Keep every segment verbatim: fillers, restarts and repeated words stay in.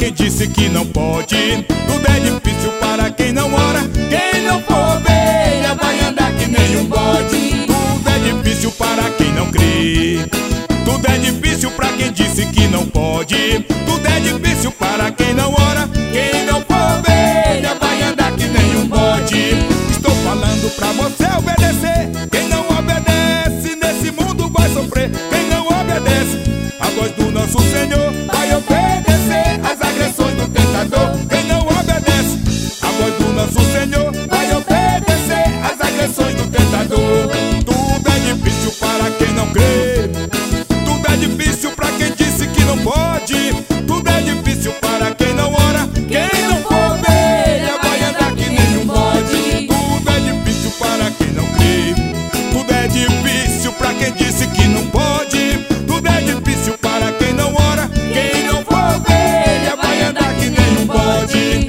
quem disse que não pode. Tudo é difícil para quem não ora. Quem não for ovelha vai andar que nem um bode. Tudo é difícil para quem não crê. Tudo é difícil para quem disse que não pode. Tudo é difícil para quem não ora. Quem não for ovelha vai andar que nem um bode. Estou falando pra você obedecer. Quem não obedece nesse mundo vai sofrer. Quem não obedece a voz do nosso Senhor vai obedecer às agressões do tentador. Quem não obedece a voz do nosso Senhor vai obedecer às agressões do tentador. Tudo é difícil para quem não crê. Tudo é difícil para quem disse que não pode. Tudo é difícil para quem não ora. Quem não for ovelha vai andar que nem um bode. Tudo é difícil para quem não crê. Tudo é difícil para quem disse que não pode. Tudo é difícil para quem não ora. Quem não for ovelha vai andar que nem um bode.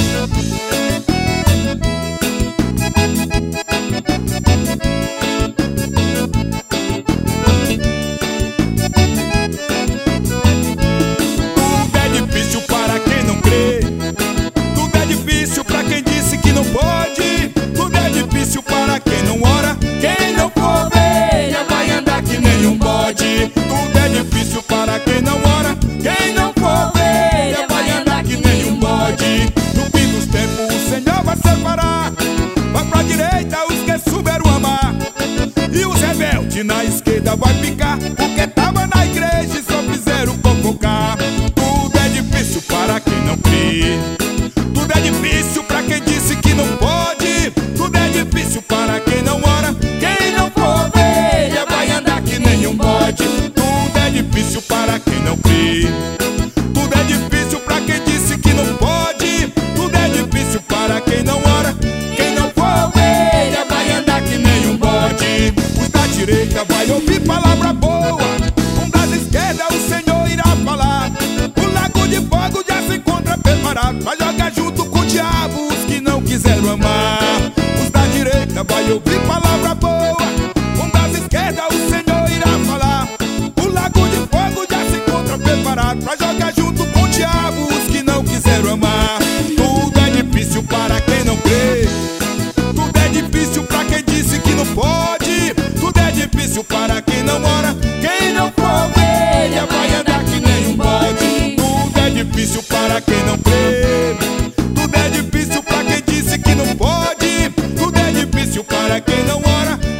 Tudo é difícil para quem não crê. Tudo é difícil para quem disse que não pode. Tudo é difícil para quem não ora. Quem não for ovelha vai andar que nem um bode. Tudo é difícil para quem não ora. Quem não for ovelha vai andar que nem um bode. No fim dos tempos o Senhor vai separar. Vai pra direita os que souberam amar. E os rebeldes na esquerda vai ficar. Porque tava na igreja e só fizeram fofocar. Tudo é difícil para quem não crê. Tudo é difícil para quem disse que não pode. Tudo é difícil para quem não ora. Quem não for ovelha vai andar que nem um bode. Tudo é difícil para quem não crê. Tudo é difícil para quem disse que não pode. Tudo é difícil para quem não ora. Quem não for ovelha vai andar que nem um bode. Os da direita vai ouvir palavra boa. Um das esquerdas o Senhor irá falar. O lago de fogo já se encontra preparado. Vai jogar junto com o diabo os que não quiseram amar. Os da direita vai ouvir palavra boa. Um das esquerdas o Senhor irá falar. O lago de fogo já se encontra preparado. Vai jogar junto com o diabo os que não quiseram amar. Tudo é difícil para quem não crê. Tudo é difícil para quem disse que não pode. Tudo é difícil para quem não ora. Quem não for ovelha vai andar que nem um bode. Tudo é difícil para quem não crê. Tudo é difícil para quem disse que não pode. Tudo é difícil para quem não ora.